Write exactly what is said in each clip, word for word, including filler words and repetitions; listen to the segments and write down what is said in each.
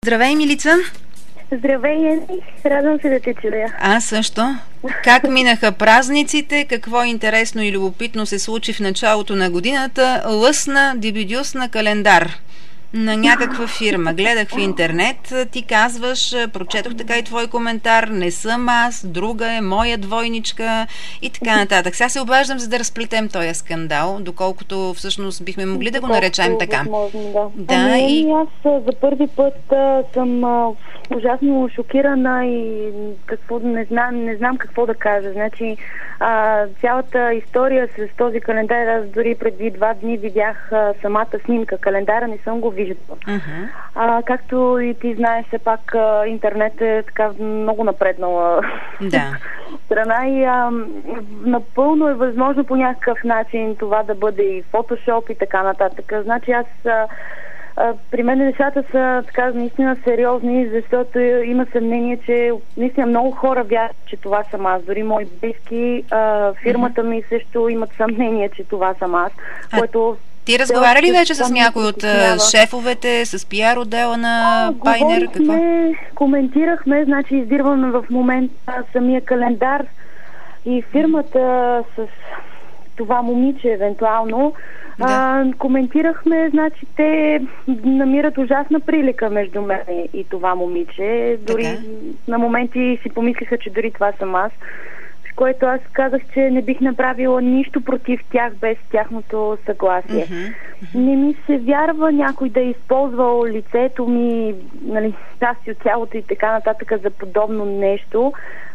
Здравей, Милица! Здравей, Ени! Радвам се да те чуя. Аз също. Как минаха празниците? Какво интересно и любопитно се случи в началото на годината? Лъсна дебюдюсна календар на някаква фирма. Гледах в интернет, ти казваш, прочетох така и твой коментар, не съм аз, друга е, моя двойничка и така нататък. Сега се обаждам, за да разплетем този скандал, доколкото всъщност бихме могли да го наречем така. Възможно, да. Да, ами, и... аз за първи път а, съм а, ужасно шокирана и какво, не, знам, не знам какво да кажа. Значи, а, цялата история с този календар, аз дори преди два дни видях а, самата снимка. Календара не съм го виждала. Uh-huh. А, както и ти знаеш, все пак а, интернет е така много напреднала да. страна и а, напълно е възможно по някакъв начин това да бъде и фотошоп и така нататък. Значи аз а, а, при мен нещата са така наистина сериозни, защото има съмнение, че наистина много хора вярват, че това съм аз. Дори мои близки, а, фирмата ми също имат съмнение, че това съм аз, а... което... Ти разговаря ли вече с някой от шефовете, с пиар отдела на Пайнер? Какво? Коментирахме, значи издирваме в момента самия календар и фирмата с това момиче евентуално. Да. А, коментирахме, значи те намират ужасна прилика между мен и това момиче. Дори така? На моменти си помислиха, че дори това съм аз. Което аз казах, че не бих направила нищо против тях без тяхното съгласие. Mm-hmm. Не ми се вярва някой да е използвал лицето ми, нали, части от тялото и така нататък за подобно нещо,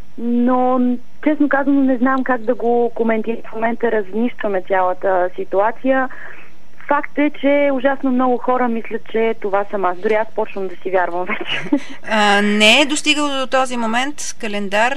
но честно казано не знам как да го коментирам. В момента разнищваме цялата ситуация. Факт е, че ужасно много хора мислят, че това съм аз. Дори аз почвам да си вярвам вече. А, не е достигал до този момент календар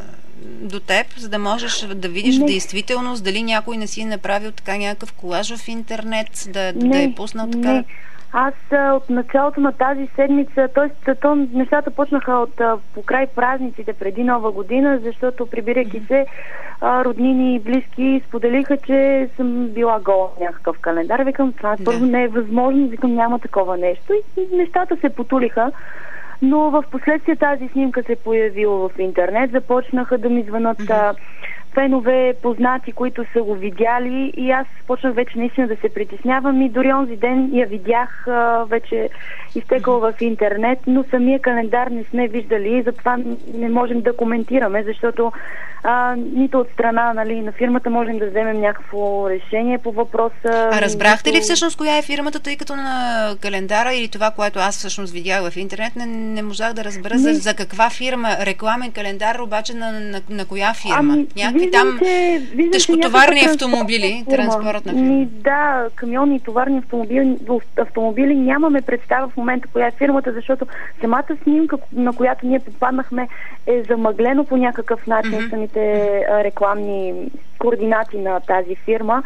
до теб, за да можеш да видиш не. В действителност дали някой не си е направил така някакъв колаж в интернет, да, да е пуснал така? Не. Аз а, от началото на тази седмица, т.е. то нещата почнаха от а, покрай празниците преди Нова година, защото прибирайки се, а, роднини и близки споделиха, че съм била гола в някакъв календар. Викам, това да. Първо не е възможно, викам, няма такова нещо. И нещата се потулиха. Но в последствие тази снимка се появила в интернет, започнаха да ми звънат mm-hmm. фенове, познати, които са го видяли и аз почнах вече наистина да се притеснявам и дори онзи ден я видях а, вече изтекала в интернет, но самия календар не сме виждали и затова не можем да коментираме, защото а, нито от страна, нали, на фирмата можем да вземем някакво решение по въпроса. А разбрахте нито... ли всъщност коя е фирмата, тъй като на календара или това, което аз всъщност видях в интернет, не, не можах да разбера за, за каква фирма, рекламен календар, обаче на, на, на коя фирма? Ами, някакви там че, тежкотоварни автомобили, транспортна фирма. Ми, да, камиони и товарни автомобили, автомобили нямаме представа в момента коя е фирмата, защото самата снимка, на която ние попаднахме, е замъглено по някакъв начин mm-hmm. самите а, рекламни координати на тази фирма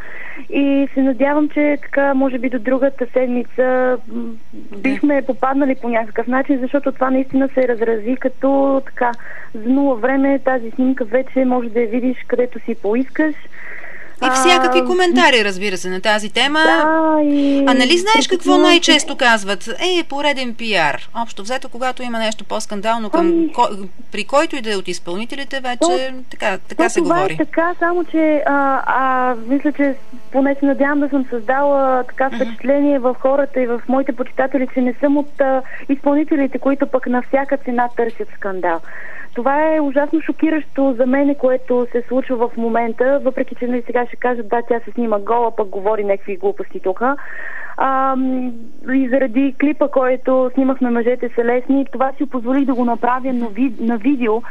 и се надявам, че така може би до другата седмица бихме попаднали по някакъв начин, защото това наистина се разрази като така за нула време. Тази снимка вече може да я видиш където си поискаш. И всякакви коментари, разбира се, на тази тема. Да, и... А нали знаеш какво най-често казват? Е, пореден пиар. Общо взето, когато има нещо по-скандално към ами... ко... при който и да е от изпълнителите, вече то... така, така то, се това говори. Е така, само че а, а, мисля, че поне се надявам да съм създала така впечатление uh-huh. в хората и в моите почитатели, че не съм от а, изпълнителите, които пък на всяка цена търсят скандал. Това е ужасно шокиращо за мене, което се случва в момента, въпреки че нали, сега ще кажа, да, тя се снима гола, пък говори някакви глупости тук. А, и заради клипа, който снимахме Мъжете са лесни, това си позволих да го направя на, ви, на видео.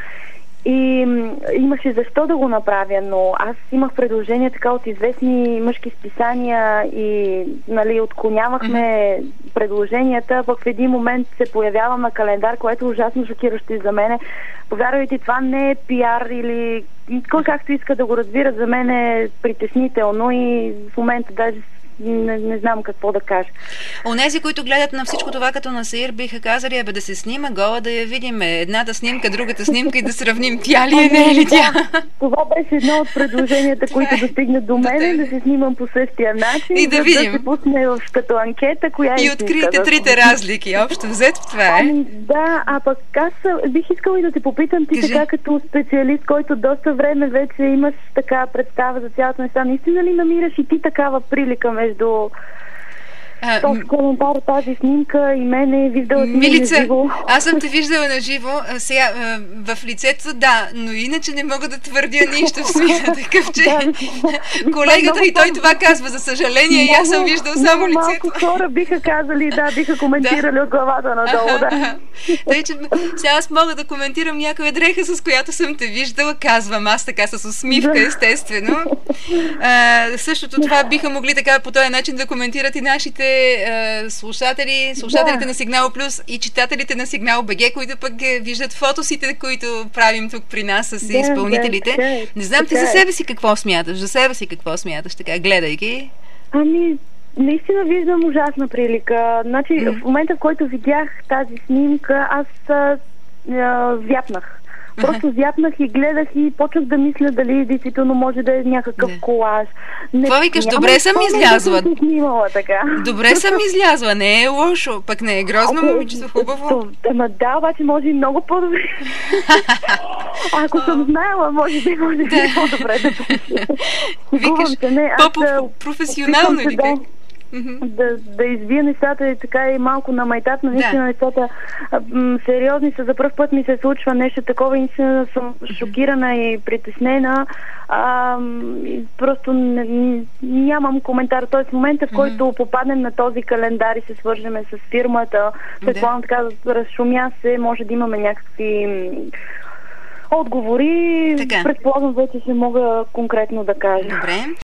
И м, имаше защо да го направя, но аз имах предложения така от известни мъжки списания и нали, отклонявахме mm-hmm. предложенията, пък в един момент се появява на календар, което е ужасно шокиращо и за мене. Повярвайте, това не е пиар или кой както иска да го разбира, за мен е притеснително и в момента даже не, не знам какво да кажа. Онези, които гледат на всичко това като на сеир, биха казали, абе да се снима гола, да я видим. Едната снимка, другата снимка и да сравним тя ли е, не е ли тя. Да, това беше едно от предложенията, които достигнат до мен, да се снимам по същия начин, и да, за видим. да се пусне в като анкета, коя е и откриете да трите разлики. Общо взето това е. Ами, да, а пък аз бих искала и да те попитам, ти Кажи. така като специалист, който доста време вече имаш така представа за цялата неща, наистина ли намираш и ти такава прилика между А, този коментар, тази снимка и мене, виждала си Милица, на живо? аз съм те виждала на живо, а сега а, в лицето, да, но иначе не мога да твърдя нищо в смисъл такъв, че колегата и той това казва, за съжаление, и аз съм виждал само лицето. Малко хора биха казали, да, биха коментирали да. От главата надолу, да. Тъй, че сега аз мога да коментирам някоя дреха, с която съм те виждала, казвам аз така с усмивка, естествено. А, същото това биха могли така по този начин да коментират и нашите а, слушатели, слушателите да. на Сигнал Плюс и читателите на Сигнал БГ, които пък виждат фотосите, които правим тук при нас с да, изпълнителите. Да, да, не знам ти за себе си какво смяташ, за себе си какво смяташ, така, гледайки. Ами, наистина виждам ужасна прилика. Значи, mm. в момента, в който видях тази снимка, аз а, а, зяпнах. Просто зяпнах и гледах и почнах да мисля дали действително може да е някакъв да. колаж. Това викаш, добре съм излязла. Да снимала, така. Добре съм излязла, не е лошо, пък не е грозно, момичето, хубаво. Ама да, обаче може и много по-добре. Ако съм знаела, може би може да е по-добре да пише. Викаш, по-професионално или как? Mm-hmm. Да, да избия нещата и така и малко на майтат, но наистина да. нещата м- сериозни са. За пръв път ми се случва нещо такова и наистина съм шокирана и притеснена. А, и просто не, нямам коментар. Тоест в момента, в който mm-hmm. попаднем на този календар и се свържеме с фирмата, предполагам така, разшумя се, може да имаме някакви отговори. Така. Предполагам вече ще мога конкретно да кажа. Добре.